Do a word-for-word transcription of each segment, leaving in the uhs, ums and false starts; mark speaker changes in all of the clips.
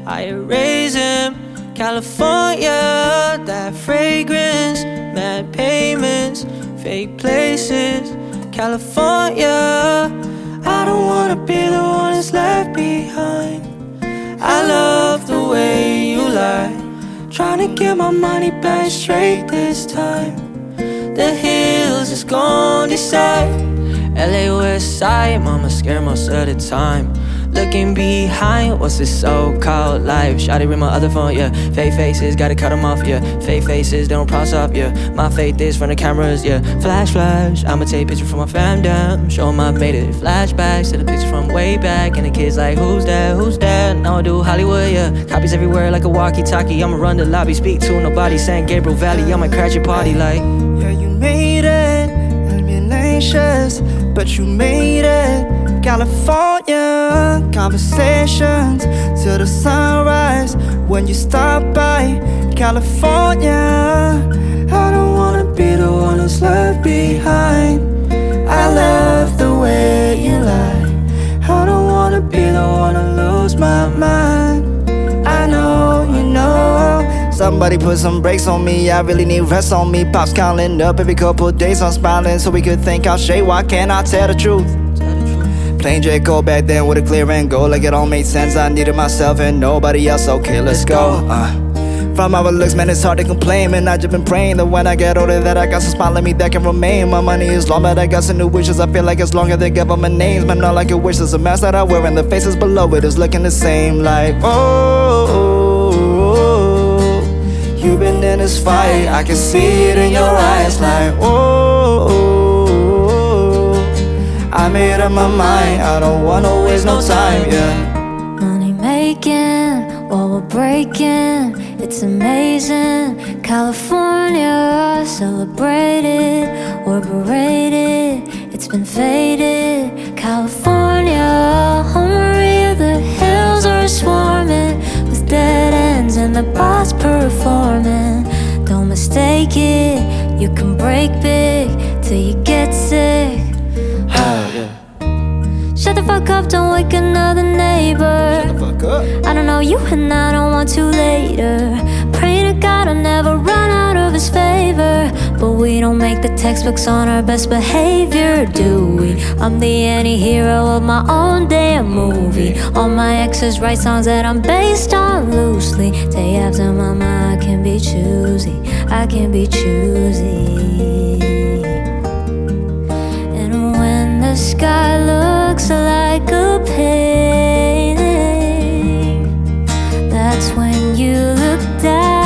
Speaker 1: I erase him. California, that fragrance, mad payments, fake places. California, I don't wanna be the one that's left behind. I love the way you lie, trying to get my money back straight this time. The hills is gon' decide. L A West Side, mama scared most of the time. Looking behind, what's this so-called life? Shawty ring my other phone, yeah. Fake faces, gotta cut them off, yeah. Fake faces, they don't props up, yeah. My faith is from the cameras, yeah. Flash, flash, I'ma take pictures from my fam down. Show 'em I made it. Flashbacks to the picture from way back. And the kids like, who's that, who's that? Now I do Hollywood, yeah. Copies everywhere like a walkie-talkie. I'ma run the lobby, speak to nobody. San Gabriel Valley, I'ma crash your party like.
Speaker 2: Yeah, you made it, I've been anxious, but you made it. California, conversations till the sunrise. When you stop by California, I don't wanna be the one that's left behind. I love the way you lie. I don't wanna be the one to lose my mind. I know, you know. Somebody put some brakes on me, I really need rest on me. Pops counting up every couple days, I'm smiling so we could think out straight. Why can't I tell the truth? Plain Draco back then with a clear and go, like it all made sense. I needed myself and nobody else, okay, let's go. uh. From our looks, man, it's hard to complain. Man, I just been praying that when I get older that I got some smile in me that can remain. My money is long, but I got some new wishes. I feel like it's longer than government names. Man, all I can wish is a mask that I wear and the faces below it is looking the same. Like, oh, oh, oh, you've been in this fight, I can see it in your eyes. Like, oh, oh, I made up my mind, I don't wanna waste no time, yeah.
Speaker 3: Money making while we're breaking, it's amazing. California, celebrated, we're berated, it's been faded. California, home Maria, the hills are swarming with dead ends and the boss performing. Don't mistake it, you can break big till you get sick. Shut the fuck up, don't wake another neighbor.
Speaker 2: Shut the fuck up.
Speaker 3: I don't know you and I don't want to later. Pray to God I'll never run out of his favor. But we don't make the textbooks on our best behavior, do we? I'm the anti-hero of my own damn movie. All my exes write songs that I'm based on loosely. Day after mama, I can be choosy, I can be choosy. And when the sky looks like a painting, that's when you look down.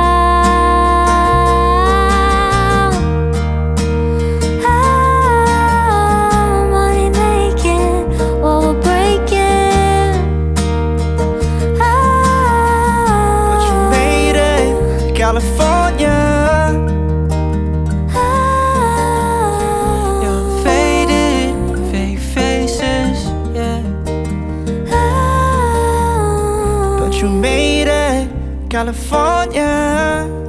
Speaker 3: Oh, money making while we're breaking. Oh,
Speaker 2: but you made it, California. You made it, California.